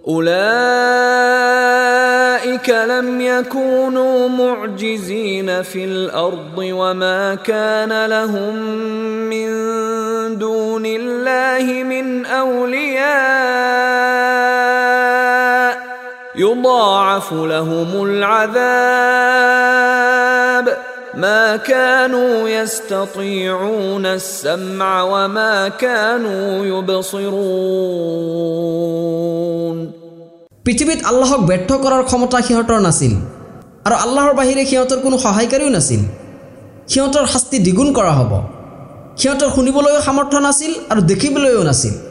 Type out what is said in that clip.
أولئك لم يكونوا معجزين في الأرض وما كان لهم من دون الله من أولياء يضاعف لهم العذاب ما كانوا يستطيعون السمع وما كانوا يبصرون পৃথিবীত আল্লাহক ব্যৰ্থ কৰাৰ ক্ষমতা সিহঁতৰ নাছিল আৰু আল্লাহৰ বাহিৰে সিহঁতৰ কোনো সহায়কাৰীও নাছিল সিহঁতৰ শাস্তি দ্বিগুণ কৰা হ'ব সিহঁতৰ শুনিবলৈও সামৰ্থ্য নাছিল আৰু দেখিবলৈও নাছিল